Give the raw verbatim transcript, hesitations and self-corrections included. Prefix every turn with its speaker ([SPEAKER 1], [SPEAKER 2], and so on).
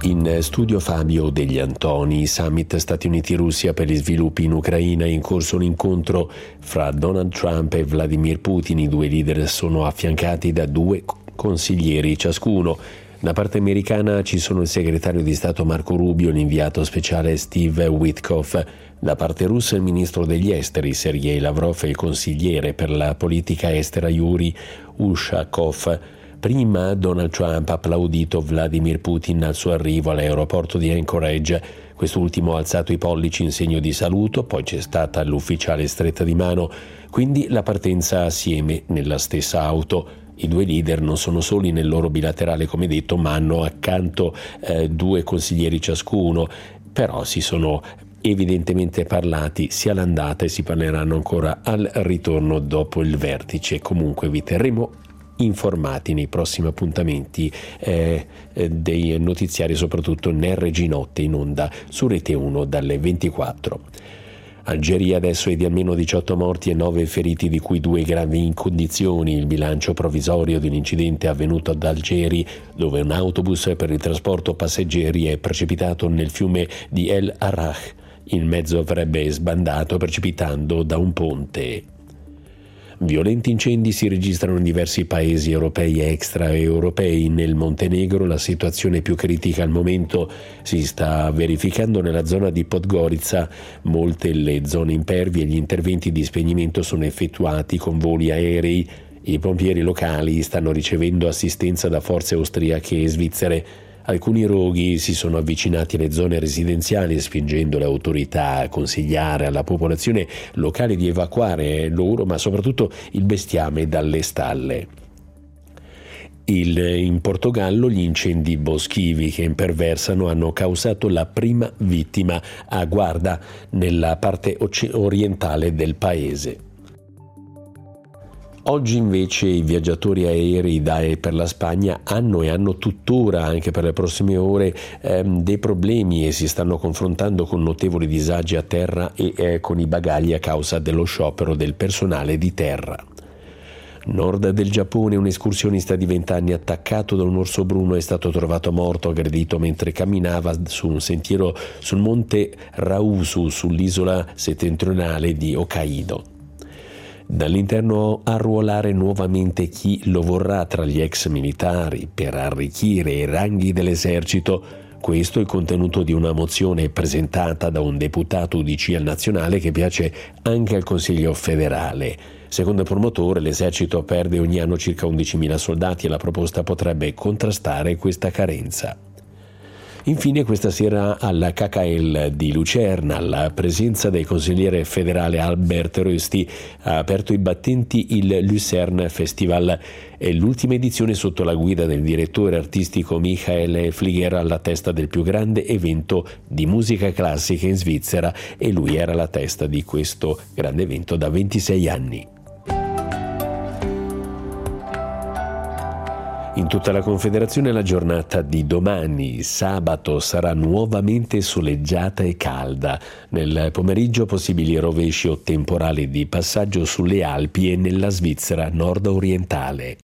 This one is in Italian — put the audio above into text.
[SPEAKER 1] In studio Fabio Degli Antoni. Summit Stati Uniti-Russia per gli sviluppi in Ucraina. È in corso un incontro fra Donald Trump e Vladimir Putin. I due leader sono affiancati da due consiglieri ciascuno. Da parte americana ci sono il segretario di Stato Marco Rubio e l'inviato speciale Steve Witkoff. Da parte russa il ministro degli esteri Sergei Lavrov e il consigliere per la politica estera Yuri Ushakov. Prima Donald Trump ha applaudito Vladimir Putin al suo arrivo all'aeroporto di Anchorage. Quest'ultimo ha alzato i pollici in segno di saluto, poi c'è stata l'ufficiale stretta di mano, quindi la partenza assieme nella stessa auto. I due leader non sono soli nel loro bilaterale, come detto, ma hanno accanto eh, due consiglieri ciascuno, però si sono evidentemente parlati sia all'andata e si parleranno ancora al ritorno dopo il vertice. Comunque vi terremo informati nei prossimi appuntamenti eh, eh, dei notiziari, soprattutto in R G Notte in onda su Rete uno dalle ventiquattro. Algeria adesso è di almeno diciotto morti e nove feriti, di cui due gravi in condizioni. Il bilancio provvisorio di un incidente avvenuto ad Algeri, dove un autobus per il trasporto passeggeri è precipitato nel fiume di El Arrach. Il mezzo avrebbe sbandato precipitando da un ponte. Violenti incendi si registrano in diversi paesi europei e extraeuropei. Nel Montenegro la situazione più critica al momento si sta verificando nella zona di Podgorica. Molte le zone impervie e gli interventi di spegnimento sono effettuati con voli aerei. I pompieri locali stanno ricevendo assistenza da forze austriache e svizzere. Alcuni roghi si sono avvicinati alle zone residenziali, spingendo le autorità a consigliare alla popolazione locale di evacuare loro, ma soprattutto il bestiame, dalle stalle. Il, in Portogallo gli incendi boschivi che imperversano hanno causato la prima vittima a Guarda, nella parte orientale del paese. Oggi invece i viaggiatori aerei da e per la Spagna hanno e hanno tuttora, anche per le prossime ore, ehm, dei problemi e si stanno confrontando con notevoli disagi a terra e eh, con i bagagli a causa dello sciopero del personale di terra. Nord del Giappone, un escursionista di venti anni attaccato da un orso bruno è stato trovato morto, aggredito mentre camminava su un sentiero sul monte Rausu, sull'isola settentrionale di Hokkaido. Dall'interno arruolare nuovamente chi lo vorrà tra gli ex militari per arricchire i ranghi dell'esercito. Questo è il contenuto di una mozione presentata da un deputato U D C al nazionale che piace anche al Consiglio federale. Secondo il promotore, l'esercito perde ogni anno circa undicimila soldati e la proposta potrebbe contrastare questa carenza. Infine, questa sera alla K K L di Lucerna, alla presenza del consigliere federale Albert Rösti, ha aperto i battenti il Lucerne Festival. È l'ultima edizione sotto la guida del direttore artistico Michael Flieger, alla testa del più grande evento di musica classica in Svizzera, e lui era alla testa di questo grande evento da ventisei anni. In tutta la Confederazione la giornata di domani, sabato, sarà nuovamente soleggiata e calda. Nel pomeriggio possibili rovesci o temporali di passaggio sulle Alpi e nella Svizzera nord-orientale.